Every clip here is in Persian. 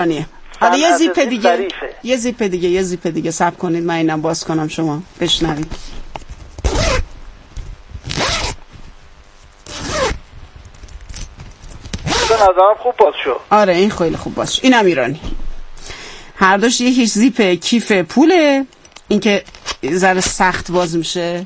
حالا یه زیپ دیگه صبر کنید من اینم باز کنم شما بشنوید. نظرم خوب باز شد. آره این خیلی خوب باز شد. اینم ایرانی. هر دوش یکیش زیپ کیف پوله، این که ذره سخت باز میشه،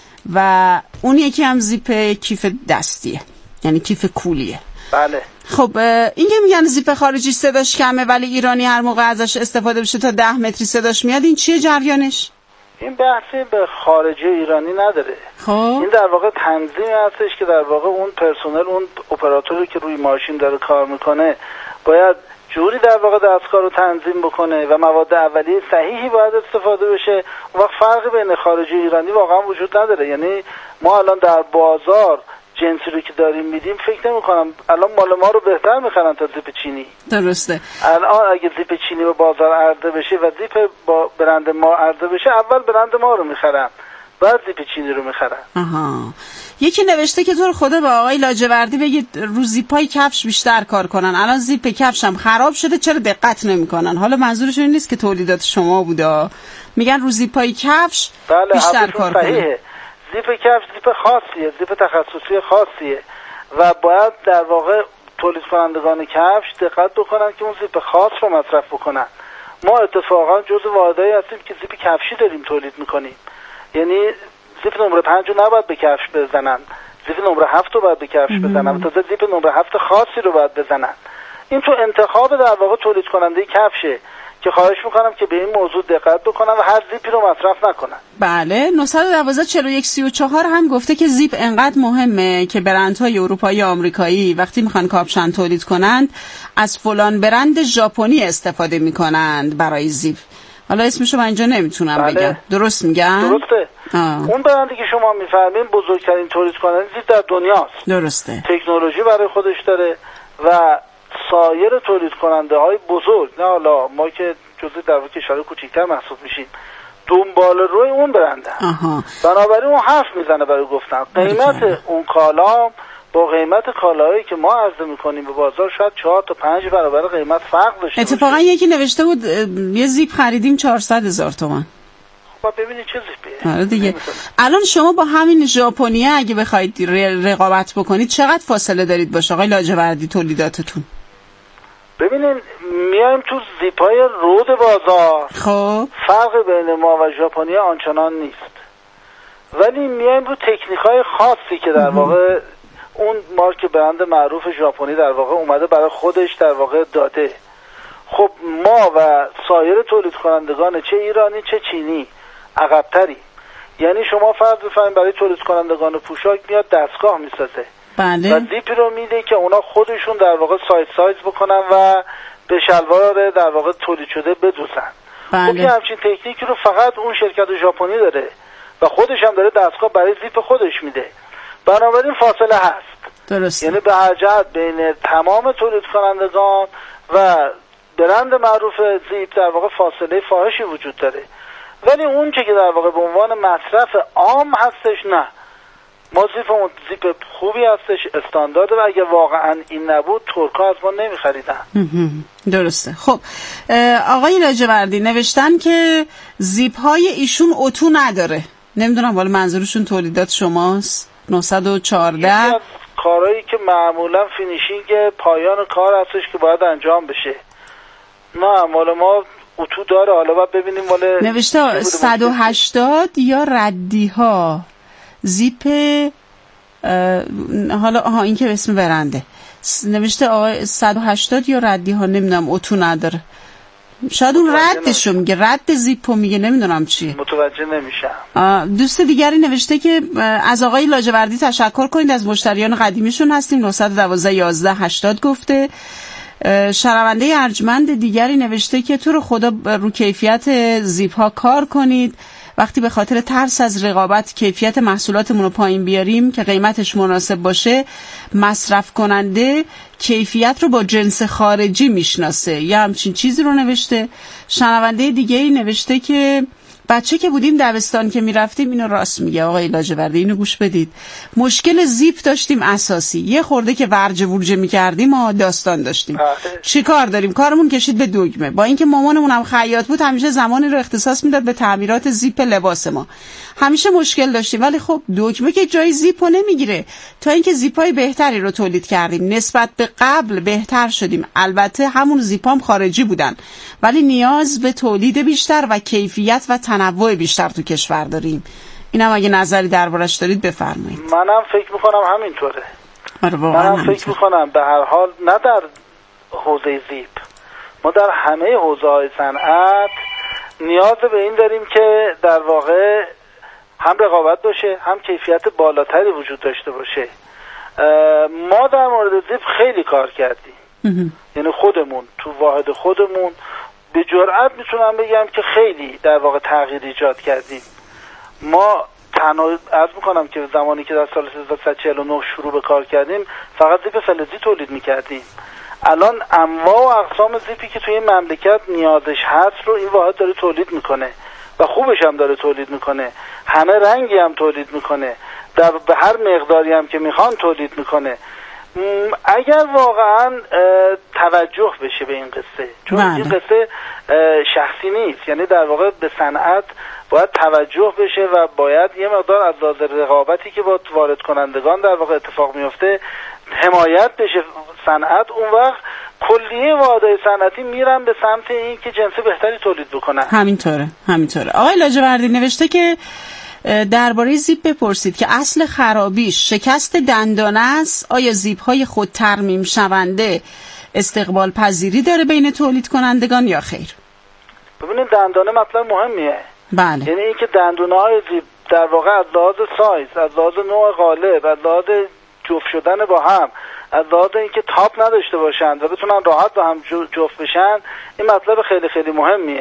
و اون یکی هم زیپ کیف دستیه، یعنی کیف کولیه. بله. خب این که میگن زیپ خارجی صداش کمه ولی ایرانی هر موقع ازش استفاده بشه تا 10 متری صداش میاد، این چیه جریانش؟ این بحثی به خارجی ایرانی نداره. خب این در واقع تنظیمی هستش که در واقع اون پرسنل، اون اپراتوری که روی ماشین داره کار میکنه باید جوری در واقع دستگاه رو تنظیم بکنه و مواد اولیه صحیحی باید استفاده بشه. اون وقت فرقی بین خارجی ایرانی واقعا وجود نداره. یعنی ما الان در بازار جنسی رو که داریم میدیم فکر نمی کنم الان مال ما رو بهتر میخرن تا زیپ چینی. درسته. الان اگه زیپ چینی به بازار عرضه بشه و زیپ با برند ما عرضه بشه، اول برند ما رو میخرن بعد زیپ چینی رو میخرن. آها. یکی نوشته که تو رو خدا به آقای لاجوردی بگید رو زیپای کفش بیشتر کار کنن، الان زیپ کفشم خراب شده چرا دقت نمیکنن؟ حالا منظورشون این نیست که تولیدات شما بوده، میگن رو زیپای کفش بیشتر کار کنن. زیپ کفش زیپ خاصیه، زیپ تخصصی خاصیه و باید در واقع تولید کنندگان کفش دقت بکنن که اون زیپ خاص رو مصرف بکنن. ما اتفاقا جزو واحدایی هستیم که زیپ کفشی داریم تولید میکنیم، یعنی زیپ نمره 5 رو نباید به کفش بزنن، زیپ نمره 7 رو باید به کفش بزنن، تازه زیپ نمره 7 خاصی رو باید بزنن. این تو انتخاب در واقع تولید کننده کفشه که خواهش میکنم که به این موضوع دقت بکنن و هر زیپی رو مصرف نکنن. بله. 912-41-34 هم گفته که زیپ انقدر مهمه که برندهای اروپایی و آمریکایی وقتی میخوان کاپشن تولید کنند از فلان برند ژاپنی استفاده میکنند برای زیپ. حالا اسمشو من اینجا نمیتونم بگم. درست میگم؟ درسته. اون برندی که شما میفهمین بزرگترین تولید کننده زیپ در دنیاست. درسته. تکنولوژی برای خودش داره و سایر تولید کننده های بزرگ، نه حالا ما که جزء در واقع کشور کوچیک‌تر محسوب میشیم، دنبال روی اون برنده. بنابراین اون حرف میزنه برای گفتن قیمت اون کالا با قیمت کالایی که ما عرضه میکنیم به بازار شاید 4 تا 5 برابر قیمت فرق داشته. اتفاقا یکی نوشته بود یه زیپ خریدیم 400,000 تومان. خب ببینید چه زیپیه. آره دیگه. الان شما با همین ژاپنی اگه بخواید رقابت بکنید چقدر فاصله دارید باشه آقای لاجوردی تولیداتتون؟ ببینین میایم تو زیپای رود بازار. خب فرق بین ما و ژاپنی آنچنان نیست، ولی میایم رو تکنیک‌های خاصی که در واقع اون مارک برند معروف ژاپنی در واقع اومده برای خودش در واقع داده. خب ما و سایر تولید کنندگان چه ایرانی چه چینی عقب‌تری. یعنی شما فرض بفرمایید برای تولید کنندگان پوشاک میاد دستگاه میسازه. بله. و زیپی رو میده که اونا خودشون در واقع سایز بکنن و به شلوار در واقع تولید شده بدوزن. بله. خب یه همچین تکنیکی رو فقط اون شرکت ژاپنی داره و خودش هم داره دستگاه برای زیپ خودش میده. بنابراین فاصله هست. درست. یعنی به عجب بین تمام تولید کنندگان و برند معروف زیپ در واقع فاصله فاحشی وجود داره، ولی اون که در واقع به عنوان مصرف عام هستش نه. ما زیپ خوبی هستش، استاندارد، و اگه واقعا این نبود ترک‌ها از ما نمی‌خریدن. درسته. خب آقای لاجوردی نوشتن که زیپ‌های ایشون اتو نداره. نمیدونم والا منظورشون تولیدات شماست. 914 از کارهایی که معمولا فینیشینگ پایان کار هستش که باید انجام بشه. نه مال ما اتو داره. حالا باید ببینیم مال نوشته 180 یا ردی ها زیپ حالا این که اسم برنده نوشته آقای 180 یا ردی ها، نمیدونم اتو نداره. شاید اون ردشو میگه، رد زیپو میگه، نمیدونم چیه، متوجه نمیشم. دوست دیگری نوشته که از آقای لاجوردی تشکر کنید، از مشتریان قدیمیشون هستیم. 912 11 80 گفته. شنونده ارجمند دیگری نوشته که تو رو خدا رو کیفیت زیپ ها کار کنید. وقتی به خاطر ترس از رقابت کیفیت محصولاتمون رو پایین بیاریم که قیمتش مناسب باشه، مصرف کننده کیفیت رو با جنس خارجی میشناسه. یا همچین چیزی رو نوشته. شنونده دیگه‌ای نوشته که بچه که بودیم دبستان که میرفتیم، اینو راست میگه آقای لاجوردی، اینو گوش بدید، مشکل زیپ داشتیم اساسی، یه خورده که ورجه ورجه میکردیم ما داستان داشتیم. چی کار داریم؟ کارمون کشید به دگمه. با اینکه مامانمون هم خیاط بود، همیشه زمانی رو اختصاص میداد به تعمیرات زیپ لباس ما. همیشه مشکل داشتیم، ولی خب دگمه که جای زیپو نمیگیره. تا اینکه زیپای بهتری رو تولید کردیم، نسبت به قبل بهتر شدیم. البته همون زیپام خارجی بودن، ولی نیاز به تولید بیشتر و کیفیت و تنوع بیشتر تو کشور داریم. اینم اگه نظری دربارش دارید بفرمایید. منم فکر میکنم همینطوره. منم فکر میکنم به هر حال نه در حوزه زیپ، ما در همه حوزه های صنعت نیاز به این داریم که در واقع هم رقابت باشه، هم کیفیت بالاتری وجود داشته باشه. ما در مورد زیپ خیلی کار کردیم، یعنی خودمون تو واحد خودمون به جرئت میتونم بگم که خیلی در واقع تغییر ایجاد کردیم. ما تنها عرض میکنم که زمانی که در سال 1349 شروع به کار کردیم فقط زیپ فلزی تولید میکردیم. الان انواع و اقسام زیپی که توی این مملکت نیازش هست رو این واحد داره تولید میکنه و خوبش هم داره تولید میکنه. همه رنگی هم تولید میکنه، به هر مقداری هم که میخوان تولید میکنه. اگر واقعا توجه بشه به این قصه، چون این قصه شخصی نیست، یعنی در واقع به صنعت باید توجه بشه و باید یه مقدار از لحاظ رقابتی که با وارد کنندگان در واقع اتفاق میفته حمایت بشه صنعت. اون وقت کلیه واحدهای صنعتی میرن به سمت این که جنس بهتری تولید بکنن. همینطوره. آقای لاجوردی نوشته که درباره زیپ بپرسید که اصل خرابیش شکست دندانه است. آیا زیپ های خود ترمیم شونده استقبال پذیری داره بین تولید کنندگان یا خیر؟ ببینید دندانه مطلب مهمیه. بله. یعنی اینکه دندونه های زیپ در واقع از لحاظ سایز، از لحاظ نوع قالب، از لحاظ جفت شدن با هم، از لحاظ اینکه تاپ نداشته باشن و بتونن راحت با هم جفت بشن، این مطلب خیلی خیلی مهمیه.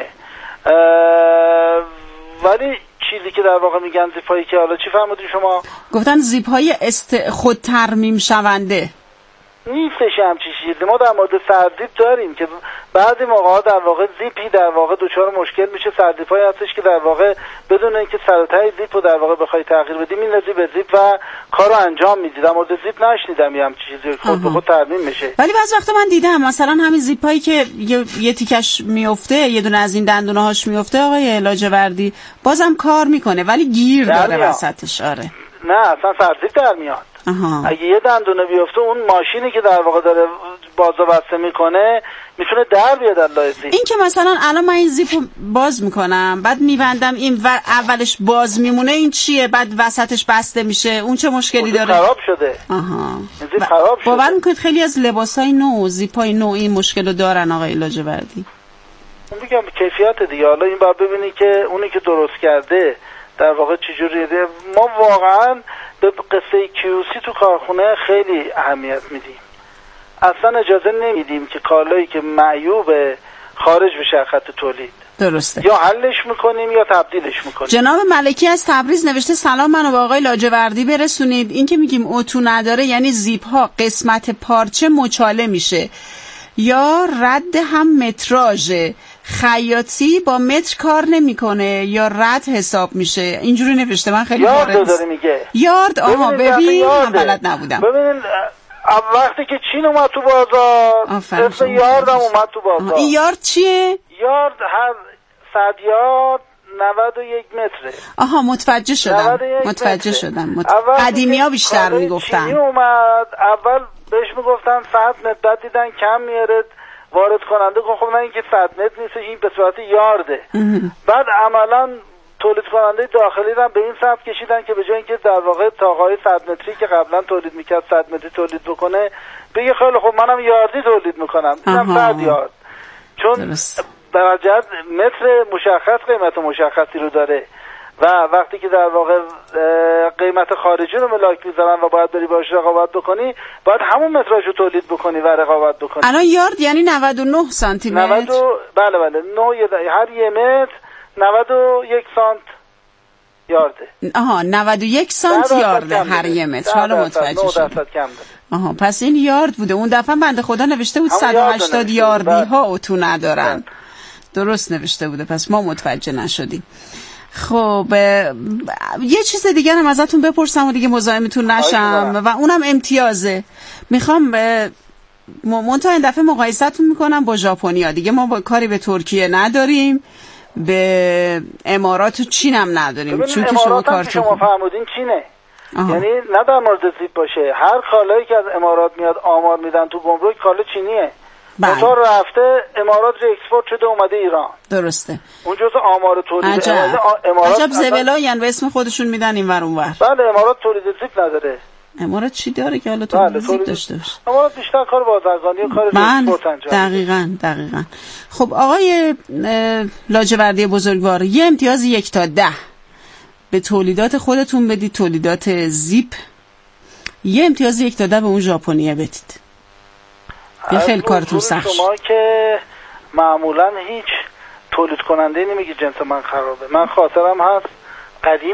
ولی چیزی که در واقع میگن زیپایی که حالا چی فرمودین شما؟ گفتن زیپ‌های خود ترمیم شونده نیستش همچین چیزی. ما در مورد سرزیپ داریم که بعضی موقعا در واقع زیپی در واقع دچار مشکل میشه. سرزیپایی هستش که در واقع بدون اینکه سرتای زیپو در واقع بخوای تغییر بدی میندازی به زیپ و کارو انجام میدی. در مورد زیپ نشنیدم یه همچین چیزی خود به خود ترمیم میشه. ولی بعضی وقتا من دیدم مثلا همین زیپایی که یه تیکش میفته، یه دونه از این دندونه‌هاش میفته، آقای لاجوردی بازم کار میکنه ولی گیر داره وسطش. آره نه اصلا سرزیپ در میاد. اگه یه دندونه بیفته اون ماشینی که در واقع داره بازو بسته میکنه میتونه در بیاد از لای زیپ. این که مثلا الان من این زیپو باز میکنم بعد میبندم این اولش باز میمونه، این چیه؟ بعد وسطش بسته میشه، اون چه مشکلی داره؟ خراب شده. این زیپ خراب شده. باور میکنید خیلی از لباسای نو، زیپای نو این مشکلو دارن آقای لاجوردی؟ اون میگم کیفیت دیگه. حالا این باید ببینی که اونی که درست کرده در واقع چجوریه. ما واقعا به قصه QC تو کارخونه خیلی اهمیت میدیم. اصلا اجازه نمیدیم که کالایی که معیوبه خارج بشه خط تولید. درسته. یا حلش میکنیم یا تبدیلش میکنیم. جناب ملکی از تبریز نوشته سلام، منو با آقای لاجوردی برسونید. این که میگیم اتو نداره یعنی زیپ ها قسمت پارچه مچاله میشه یا رد هم متراژه، خیاطی با متر کار نمیکنه یا رد حساب میشه. اینجوری نوشته. من خیلی یارد داره میگه. یارد. آها ببین من بلد نبودم. ببینین وقتی که چین اومد تو بازار اسم یارد هم اومد تو بازار. این یارد چیه؟ یارد هر 100 یارد 91 متره. آها متوجه شدم. قدیمی ها بیشتر میگفتن. چینی اومد اول بهش میگفتن 100 متر، بعد دیدن کم میاره وارد کننده خب نه اینکه 100 متر نیست، این به صورت یارده. بعد عملا تولید کننده داخلی رو به این سمت کشیدن که به جای اینکه در واقع تاقای 100 متری که قبلا تولید میکرد 100 متری تولید بکنه، بگه خیلی خب منم یاردی تولید میکنم، اینم 100 یارد. چون درجه متر مشخص قیمت مشخصی رو داره و وقتی که در واقع قیمت خارجی رو ملاک میذارن و باید بری باش رقابت بکنی، باید همون متراژو تولید بکنی و رقابت بکنی. الان یارد یعنی 99 سانتی متر. بله هر یه متر 91 سانت یارده. آها 91 سانت یارده هر یه متر. حالا متوجه شدم. آها پس این یارد بوده. اون دفعه بنده خدا نوشته بود 180 یاردی ها اتو ندارن. درست نوشته بوده، پس ما متوجه نشدیم. خب یه چیز دیگه هم ازتون بپرسم و دیگه مزاحمتون نشم و اونم امتیازه. میخوام منتها این دفعه مقایستون میکنم با ژاپنیا. دیگه ما با کاری به ترکیه نداریم، به امارات و چین هم نداریم، چون که شما کارتون شما فرمودین چینه. یعنی نه در مورد زیپ باشه، هر کالایی که از امارات میاد آمار میدن تو گمرک کالا چینیه. موتور رفته امارات اکسپورت شده اومده ایران. درسته. اون جزء آمار تولید امارات. عجب زبلایین به اسم خودشون میدن اینور اونور. بله امارات تولید زیپ نداره. امارات چی داره که حالا تولید زیپ داشته باشه؟ امارات بیشتر کار بازرگانی و کار اکسپورت انجام. دقیقاً. خب آقای لاجوردی بزرگوار، یه امتیاز 1 تا 10 به تولیدات خودتون بدید، تولیدات زیپ. یه امتیاز 1 تا 10 به اون ژاپنیه بدید. یه خیلی کارتون سخت. شما که معمولا هیچ تولید کننده نمیگی جنس من خرابه. من خاطرم هست قدیم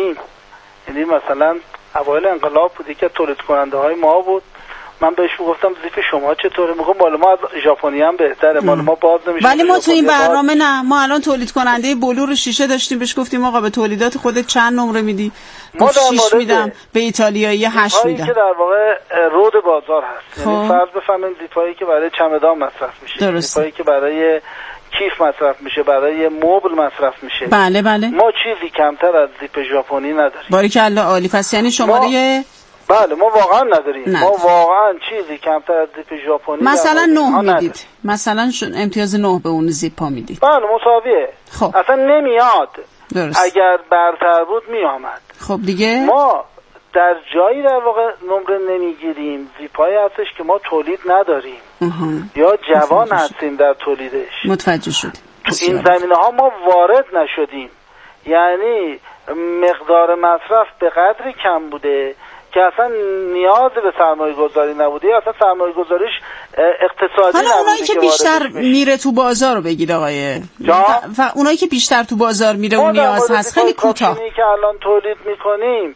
یعنی مثلا اوایل انقلاب بود که تولید کننده های ما بود، من بهش گفتم زیپ شما چطوره؟ میگم مال ما از ژاپنی هم بهتره، مال ما باز نمیشه. ولی ما تو این برنامه نه، ما الان تولید کننده بلور شیشه داشتیم، بهش گفتیم آقا به تولیدات خودت چند نمره میدی؟ گفت 6 میدم، به ایتالیایی 8 میدم. که در واقع رود بازار هست. یعنی فرض بفهمین زیپایی که برای چمدان مصرف میشه، زیپایی که برای کیف مصرف میشه، برای مبل مصرف میشه. بله. ما چیزی کمتر از زیپ ژاپنی نداریم. باریکلا عالی. پس یعنی شماره بله ما واقعا نداریم. ما واقعا چیزی کمتر از زیپ ژاپنی مثلا 9 میدید. مثلا امتیاز 9 به اون زیپا میدید. بله مساویه. خب. اصلا نمیاد. درست. اگر برتر بود میامد. خب دیگه ما در جایی در واقع نمره نمیگیریم. زیپایی هستش که ما تولید نداریم یا جوان هستیم در تولیدش. متوجه شدیم. تو این زمینه ها ما وارد نشدیم. یعنی مقدار مصرف به قدری کم بوده که اصلا نیاز به سرمایه گذاری نبوده، اصلا سرمایه گذاریش اقتصادی نبوده. حالا اونایی که بیشتر میره تو بازار رو بگید آقای و اونایی که بیشتر تو بازار میره اون نیاز هست. خیلی کوتاه که الان تولید میکنیم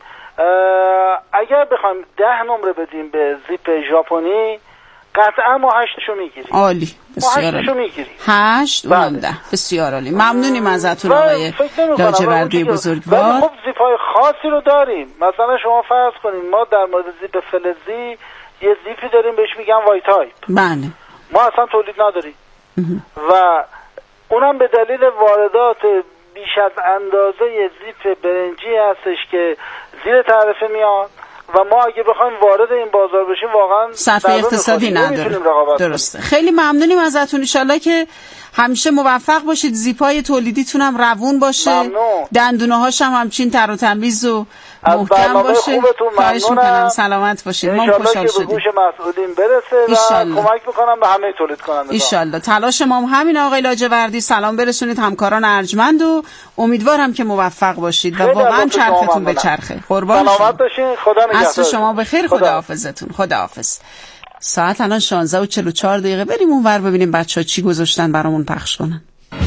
اگر بخوایم 10 نمره بدیم به زیپ ژاپنی قطعا ما 8شو میگیریم. عالی. بسیار عالی. 8 و 10. بسیار عالی. ممنونیم ازتون آقای لاجوردی بزرگوار. خب زیپای خاصی رو داریم. مثلا شما فرض کنین ما در مورد زیپ فلزی یه زیپی داریم بهش میگن وای تایپ. بله. ما اصلا تولید نداریم. و اونم به دلیل واردات بیش از اندازه زیپ برنجی هستش که زیر تعرفه میاد و ما اگه بخوایم وارد این بازار بشیم واقعا صرفه اقتصادی نداره. درسته. خیلی ممنونیم ازتون. ان شاءالله که همیشه موفق باشید، زیپای تولیدیتون هم روون باشه، دندونه هاش هم همچین تر و تمیز و محکم باشه. خواهش میکنم. سلامت باشید. ما خوشحال شدیم. به گوش مسئولین برسه و کمک میکنم به همه تولید کنندگان. ان شاءالله. تلاش ما هم همین آقای لاجوردی. سلام برسونید همکاران ارجمند و امیدوارم که موفق باشید و واقعا چرختون به چرخه. قربان سلامت باشین. خدا نگهدار. عصر شما بخیر. خداحافظتون. خداحافظ. ساعت الان 16:44. بریم اونور ببینیم بچه‌ها چی گذاشتن برامون پخش کنن.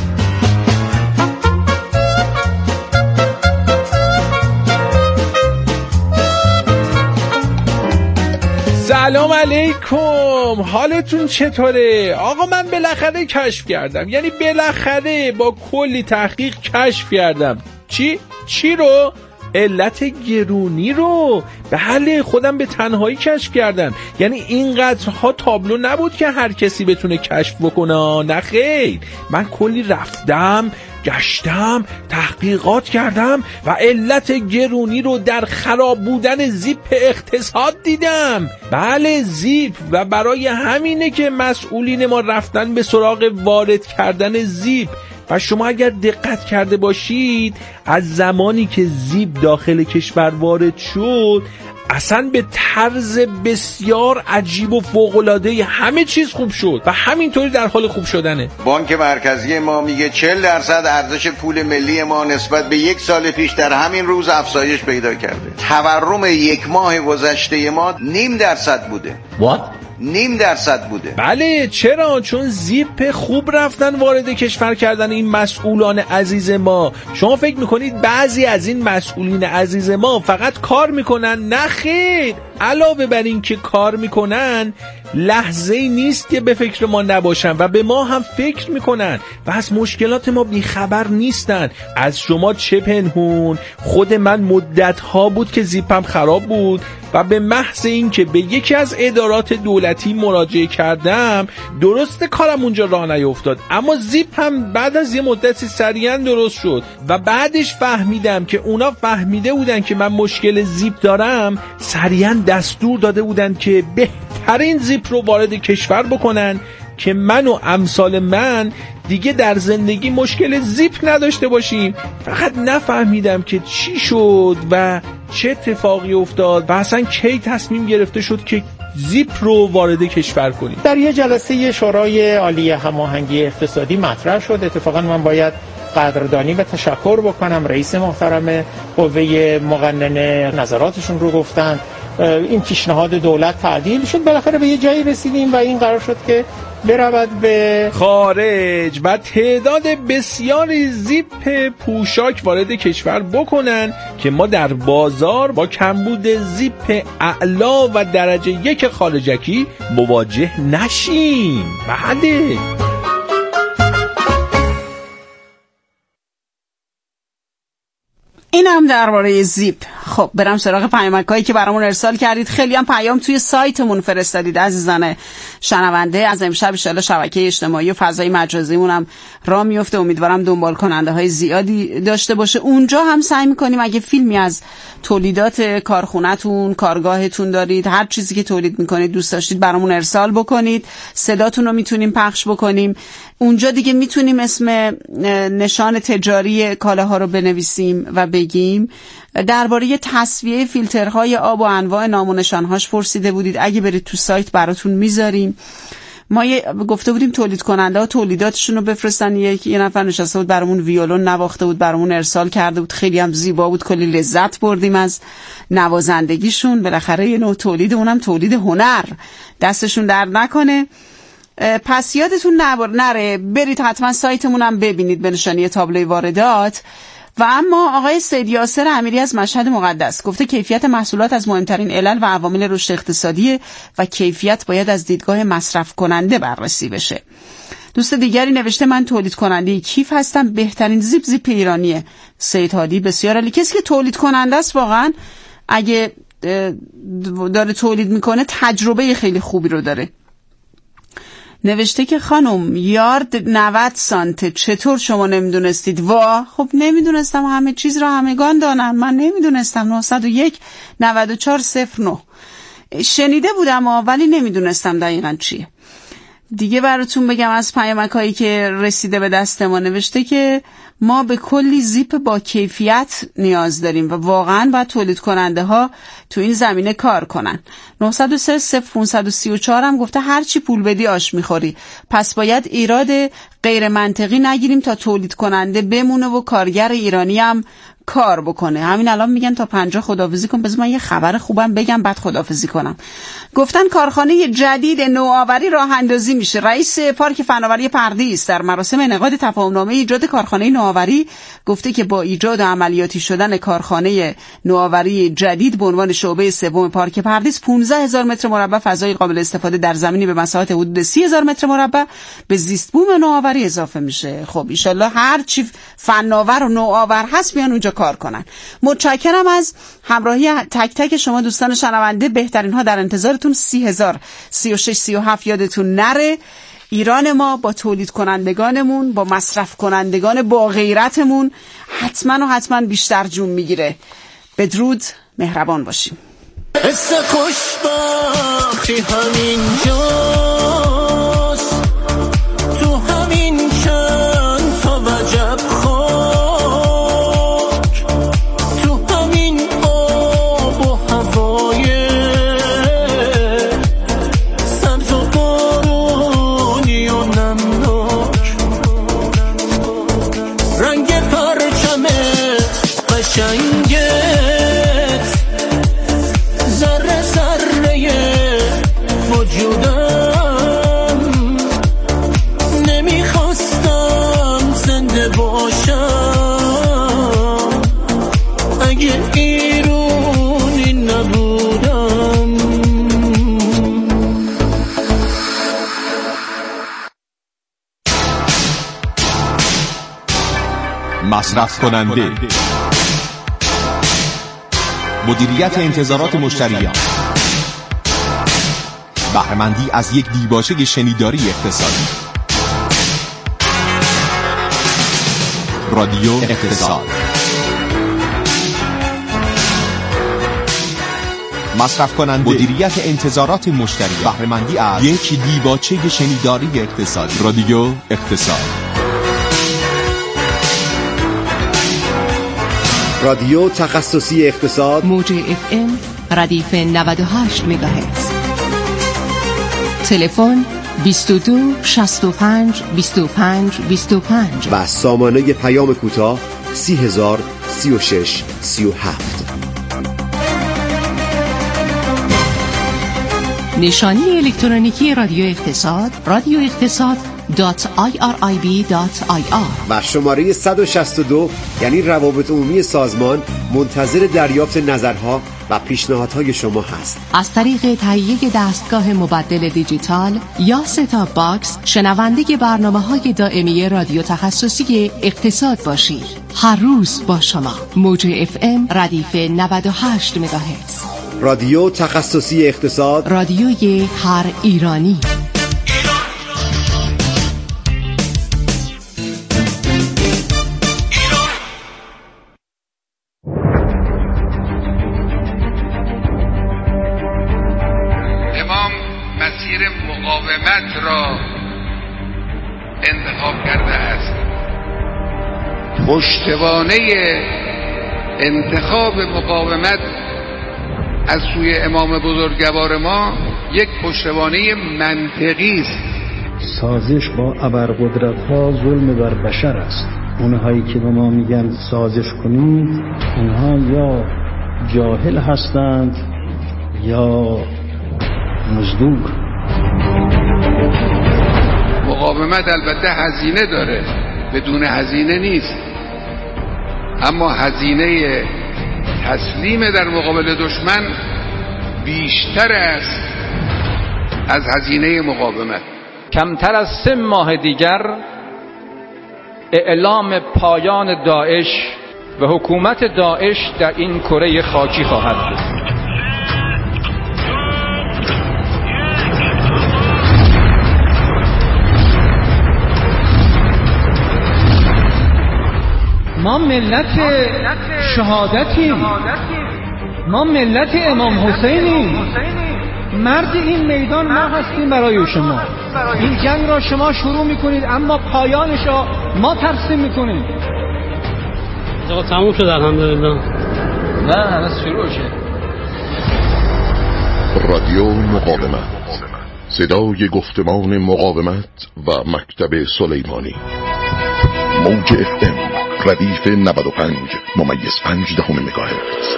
سلام علیکم، حالتون چطوره؟ آقا من بالاخره کشف کردم، یعنی بالاخره با کلی تحقیق کشف کردم. چی رو؟ علت گرونی رو. بله خودم به تنهایی کشف کردم. یعنی اینقدرها تابلو نبود که هر کسی بتونه کشف بکنه. نه خیر، من کلی رفتم گشتم تحقیقات کردم و علت گرونی رو در خراب بودن زیپ اقتصاد دیدم. بله زیپ، و برای همینه که مسئولین ما رفتن به سراغ وارد کردن زیپ. و شما اگر دقت کرده باشید از زمانی که زیپ داخل کشور وارد شد اصلا به طرز بسیار عجیب و فوق‌العاده همه چیز خوب شد و همینطوری در حال خوب شدنه. بانک مرکزی ما میگه 40% ارزش پول ملی ما نسبت به 1 سال پیش در همین روز افزایش پیدا کرده. تورم 1 ماه گذشته ما 0.5% بوده. What؟ 0.5% بوده. بله چرا؟ چون زیپ خوب رفتن وارد کشور کردن این مسئولان عزیز ما. شما فکر میکنید بعضی از این مسئولین عزیز ما فقط کار میکنن؟ نه خیر، علاوه بر این که کار میکنن لحظه‌ای نیست که به فکر ما نباشن و به ما هم فکر میکنن و از مشکلات ما بیخبر نیستن. از شما چه پنهون، خود من مدت‌ها بود که زیپم خراب بود و به محض این که به یکی از ادارات دولتی مراجعه کردم درست کارم اونجا راه نیفتاد، اما زیپم بعد از یه مدتی سریعا درست شد و بعدش فهمیدم که اونا فهمیده بودن که من مشکل زیپ دارم، سریعا دستور داده بودن که بهترین زیپ رو وارد کشور بکنن که من و امثال من دیگه در زندگی مشکل زیپ نداشته باشیم. فقط نفهمیدم که چی شد و چه اتفاقی افتاد و اصلا کی تصمیم گرفته شد که زیپ رو وارد کشور کنیم. در یه جلسه شورای عالی هماهنگی اقتصادی مطرح شد. اتفاقا من باید قدردانی و تشکر بکنم. رئیس محترم قوه مقننه نظراتشون رو گفتن. این پیشنهاد دولت تعدیل شد، بالاخره به یه جایی رسیدیم و این قرار شد که برود به خارج و تعداد بسیاری زیپ پوشاک وارد کشور بکنن که ما در بازار با کمبود زیپ اعلا و درجه 1 خارجکی مواجه نشیم. بله. این هم درباره زیپ. خب برم سراغ پیامکایی که برامون ارسال کردید. خیلی هم پیام توی سایتمون فرستادید عزیزان شنونده. از امشب ان شاءالله شبکه اجتماعی و فضای مجازیمون هم راه میفته. امیدوارم دنبال کننده های زیادی داشته باشه. اونجا هم سعی میکنیم اگه فیلمی از تولیدات کارخونه‌تون، کارگاهتون دارید، هر چیزی که تولید میکنید دوست داشتید برامون ارسال بکنید. صداتون رو میتونیم پخش بکنیم. اونجا دیگه میتونیم اسم نشان تجاری کالاها رو بنویسیم و بگیم. درباره تصفیه فیلترهای آب و انواع نام و نشانهاش پرسیده بودید. اگه برید تو سایت براتون میذاریم. ما گفته بودیم تولید کننده ها تولیداتشون رو بفرستن. یه نفر نشسته بود برامون ویولون نواخته بود، برامون ارسال کرده بود، خیلی هم زیبا بود، کلی لذت بردیم از نوازندگیشون. بالاخره یه نوع تولید، اونم تولید هنر، دستشون درد نکنه. پس یادتون نره برید حتما سایتمون هم ببینید به نشانی تابلوی واردات. و اما آقای سید یاسر امیری از مشهد مقدس گفته کیفیت محصولات از مهمترین علل و عوامل رشد اقتصادی و کیفیت باید از دیدگاه مصرف کننده بررسی بشه. دوست دیگری نوشته من تولید کننده کیف هستم، بهترین زیپ ایرانیه. سید هادی بسیار عالی. کسی که تولید کننده است واقعا اگه داره تولید میکنه تجربه خیلی خوبی رو داره. نوشته که خانم یارد 90 سانته چطور شما نمیدونستید؟ خب نمیدونستم، همه چیز را همگان دانن، من نمیدونستم. 901 94 09 شنیده بودم ولی نمیدونستم دقیقا چیه. دیگه براتون بگم از پیامکایی که رسیده به دست ما. نوشته که ما به کلی زیپ با کیفیت نیاز داریم و واقعا باید تولید کننده ها تو این زمینه کار کنن. 903 0534 هم گفته هرچی پول بدی آش میخوری، پس باید ایراد غیر منطقی نگیریم تا تولید کننده بمونه و کارگر ایرانی هم کار بکنه. همین الان میگن تا 50 خداحافظی کن. بذار من یه خبر خوبم بگم بعد خداحافظی کنم. گفتن کارخانه جدید نوآوری راه اندازی میشه. رئیس پارک فناوری پردیس در مراسم انعقاد تفاهمنامه ایجاد کارخانه نوآوری گفته که با ایجاد و عملیاتی شدن کارخانه نوآوری جدید به عنوان شعبه سوم پارک پردیس 15000 متر مربع فضای قابل استفاده در زمینی به مساحت حدود 30000 متر مربع به زیست بوم نوآوری اضافه میشه. خب ان شاءالله هر چی فناور و نوآور هست بیان اونجا کار کنن. متشکرم از همراهی تک تک شما دوستان شنونده. بهترین ها در انتظارتون. 30000 36 37 یادتون نره. ایران ما با تولید کنندگانمون، با مصرف کنندگان با غیرتمون حتما بیشتر جون میگیره. بدرود، مهربان باشیم. حس خوشبختی همینجاست، تو همین چند تا وجب خاک، تو همین آب و هوای سبز و بارونی و نمناک، رنگ پرچم قشنگت ذره ذره وجودم مصرف کننده، مدیریت انتظارات مشتریان، بهره‌مندی از یک دیباچه شنیداری اقتصادی. رادیو اقتصاد. مصرف کننده، مدیریت انتظارات مشتریان، بهره‌مندی از یک دیباچه شنیداری اقتصادی. رادیو اقتصاد. رادیو تخصصی اقتصاد، موج FM ردیف 98 مگاهرتز. تلفن 22 65 25 25 و سامانه پیام کوتاه 30000 36 37. نشانی الکترونیکی رادیو اقتصاد radioeqtasad.irib.ir و شماره 162 یعنی روابط عمومی سازمان منتظر دریافت نظرها و پیشنهادهای شما هست. از طریق تهیه دستگاه مبدل دیجیتال یا ستاپ باکس شنونده برنامه‌های دائمی رادیو تخصصی اقتصاد باشید. هر روز با شما. موج FM ردیف 98 مگاهرتز. رادیو تخصصی اقتصاد، رادیوی هر ایرانی. امام مسیر مقاومت را انتخاب کرده است. پشتوانه انتخاب مقاومت از سوی امام بزرگوار ما یک پشتوانه منطقی است. سازش با ابرقدرت‌ها ظلم بر بشر است. اونهایی که به ما میگن سازش کنید، اونها یا جاهل هستند یا مزدور. مقاومت البته هزینه داره، بدون هزینه نیست، اما هزینه تسلیم در مقابل دشمن بیشتر است از هزینه مقاومت. کمتر از 3 ماه دیگر اعلام پایان داعش و حکومت داعش در این کره خاکی خواهد بود. ما ملت شهادتیم، ما ملت امام حسینیم، مرد این میدان ما هستیم برای شما. این جنگ را شما شروع میکنید اما پایانش را ما ترسیم میکنیم. تموم شد الحمدلله. نه هنوز شروع شد. رادیو مقاومت، صدای گفتمان مقاومت و مکتب سلیمانی. موج FM ردیف 95 ممیز 5 مگاهرتز.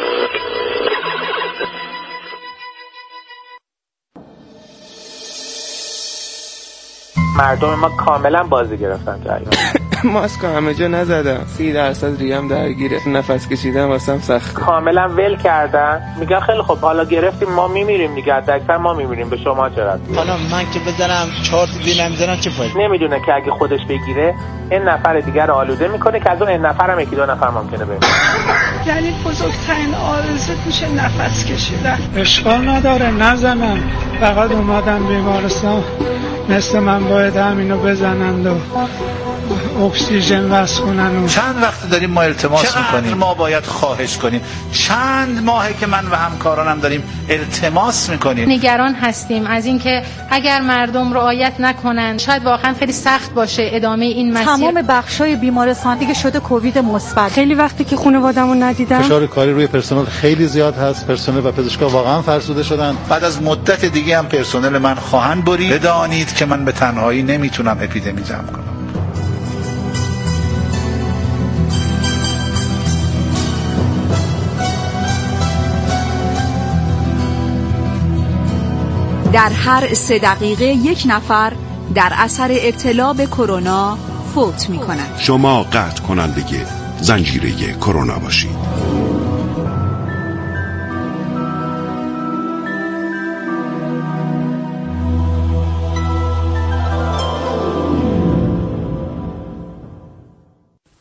مردم ما کاملا بازی گرفتن تو ایام. ماسک همه جا نزدم، 30% ریه‌ام درگیره، نفس کشیدن واسم سخته. کاملا ول کردن، میگن خیلی خب حالا گرفتیم ما میمیریم دیگه، اکثر ما میمیریم، به شما چه ربطی؟ حالا من که بزنم 4 تا دیگه نمیزنم چه فایده؟ نمیدونه که اگه خودش بگیره این نفر دیگر رو آلوده میکنه که از اون این نفر هم 1-2 نفر ممکنه بمیره. یعنی بزرگترین آرزو میشه نفس کشیدن. اشکال نداره نزنن، فقط اومدن بیمارستان مثل من باید همینو بزنند و اکسیژن وصل کنن. چند وقت داریم ما التماس میکنیم، ما باید خواهش کنیم، چند ماهه که من و همکارانم داریم التماس میکنیم. نگران هستیم از اینکه اگر مردم رعایت نکنن شاید واقعا خیلی سخت باشه ادامه این مسیر. تمام بخشای بیمارستان دیگه شده کووید مثبت. خیلی وقتی که خانواده‌مو ندیدم. فشار کاری روی پرسنل خیلی زیاد هست، پرسنل و پزشکا واقعا فرسوده شدن. بعد از مدت دیگه هم پرسنل من خواهند برید. بدانید که من به تنهایی نمیتونم اپیدمی جمع کنم. در هر 3 دقیقه یک نفر در اثر ابتلا به کرونا فوت می‌کند. شما قطع کننده زنجیره کرونا باشید.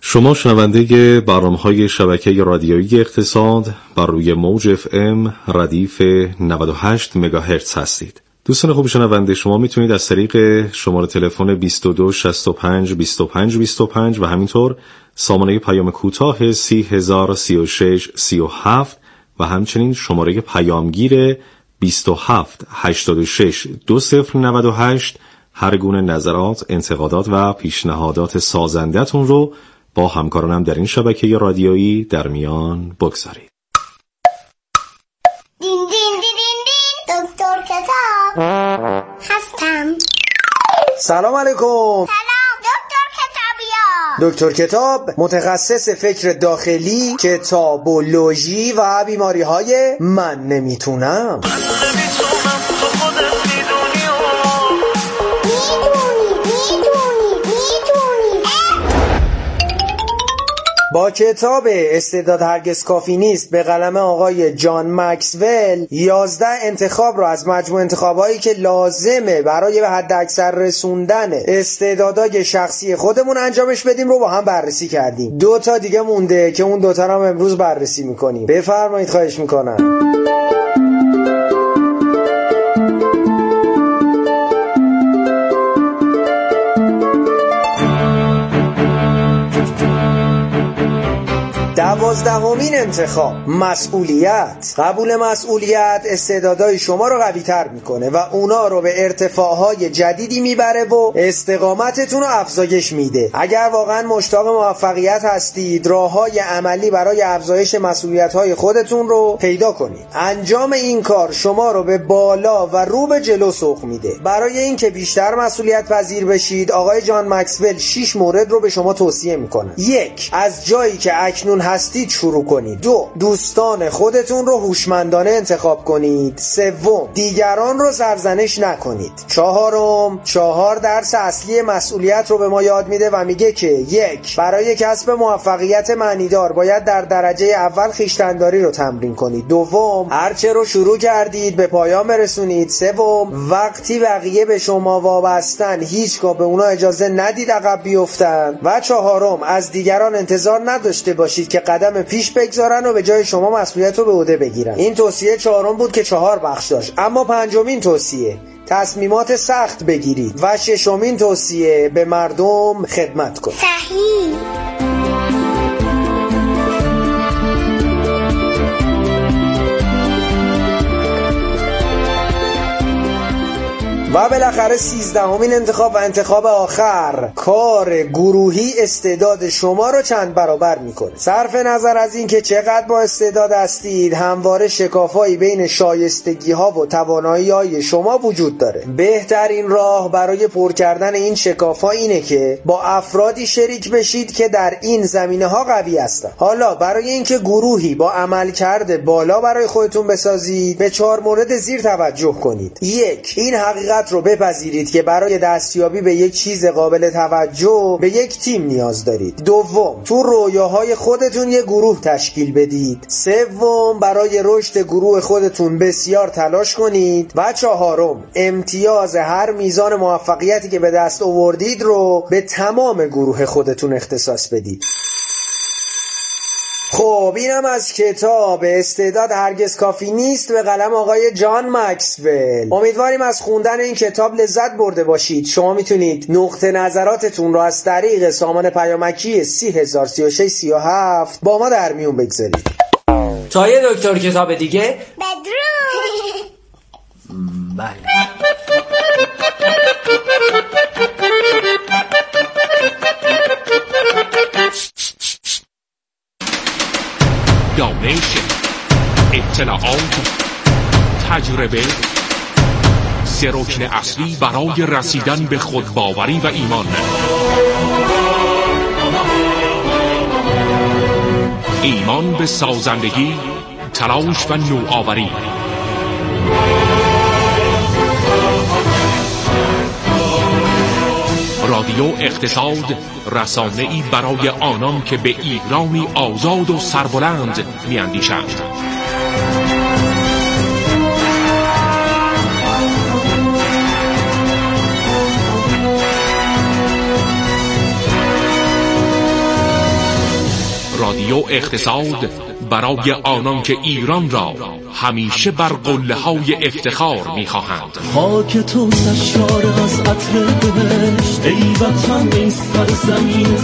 شما شنونده برنامه‌های شبکه رادیویی اقتصاد بر روی موج FM ردیف 98 مگاهرتز هستید. دوستان خوب شنونده، شما میتونید از طریق شماره تلفن 22 65 25 25 و همینطور سامانه پیام کوتاه 3036 37 و همچنین شماره پیامگیر 27 86 2098 هر گونه نظرات، انتقادات و پیشنهادات سازنده‌تون رو با همکارانم در این شبکه رادیویی در میان بگذارید. دین دین دین دین دین دکتر کتاب هستم. سلام علیکم. سلام دکتر کتابیا. دکتر کتاب متخصص فکر داخلی، کتابولوژی و بیماری‌های من نمیتونم. با کتاب استعداد هرگز کافی نیست به قلم آقای جان مکسول 11 انتخاب رو از مجموع انتخابایی که لازمه برای به حد اکثر رسوندن استعدادهای شخصی خودمون انجامش بدیم رو با هم بررسی کردیم. 2 تا دیگه مونده که اون 2 تا رو هم امروز بررسی میکنیم. بفرمایید، خواهش میکنم. دوازدهمین انتخاب، مسئولیت. قبول مسئولیت استعدادهای شما رو قوی تر میکنه و اونا رو به ارتفاعهای جدیدی میبره و استقامتتون رو افزایش میده. اگر واقعا مشتاق موفقیت هستید، راههای عملی برای افزایش مسئولیت‌های خودتون رو پیدا کنید. انجام این کار شما رو به بالا و رو به جلو سوق میده. برای اینکه بیشتر مسئولیت پذیر بشید، آقای جان مکسول 6 مورد رو به شما توصیه میکنه. 1. از جایی که اکنون هستید شروع کنید. 2. دوستان خودتون رو هوشمندانه انتخاب کنید. 3. دیگران رو سرزنش نکنید. 4 درس اصلی مسئولیت رو به ما یاد میده و میگه که 1. برای کسب موفقیت معنیدار باید در درجه اول خویشتن‌داری رو تمرین کنید. 2. هرچه رو شروع کردید به پایان برسونید. 3. وقتی بقیه به شما وابستن هیچگاه به اونا اجازه ندید عقب بیفتن. و 4. از دیگران انتظار نداشته باشید که قدم پیش بگذارن و به جای شما مسئولیت رو به عهده بگیرن. این توصیه 4 بود که 4 بخش داشت. اما 5مین توصیه، تصمیمات سخت بگیرید. و 6مین توصیه، به مردم خدمت کنید. صحیح. و بالاخره 13مین انتخاب و انتخاب آخر، کار گروهی استعداد شما رو چند برابر میکنه. صرف نظر از این که چقدر با استعداد هستید، همواره شکافایی بین شایستگی ها و توانایی های شما وجود داره. بهترین راه برای پر کردن این شکافا اینه که با افرادی شریک بشید که در این زمینه ها قوی هستن. حالا برای اینکه گروهی با عملکرد بالا برای خودتون بسازید، به 4 مورد زیر توجه کنید. 1. این حقیقت رو بپذیرید که برای دستیابی به یک چیز قابل توجه به یک تیم نیاز دارید. 2. تو رویاهای خودتون یک گروه تشکیل بدید. 3. برای رشد گروه خودتون بسیار تلاش کنید. و 4. امتیاز هر میزان موفقیتی که به دست آوردید رو به تمام گروه خودتون اختصاص بدید. خب اینم از کتاب استعداد هرگز کافی نیست به قلم آقای جان مکسول. امیدواریم از خوندن این کتاب لذت برده باشید. شما میتونید نقطه نظراتتون رو از طریق سامان پیامکی 3036 37 با ما در میون بگذارید. تا یه دکتر کتاب دیگه بدرود. بله. دانش، اطلاعات، تجربه، 3 رکن اصلی برای رسیدن به خودباوری و ایمان. ایمان به سازندگی، تلاش و نوآوری. رادیو اقتصاد، رسانه‌ای برای آنان که به ایرانی آزاد و سربلند می‌اندیشند. رادیو اقتصاد برای آنان که ایران را همیشه بر قله‌های افتخار می‌خواهند. خاک تو سشار از عطر بهشت، ای وطن این سرزمین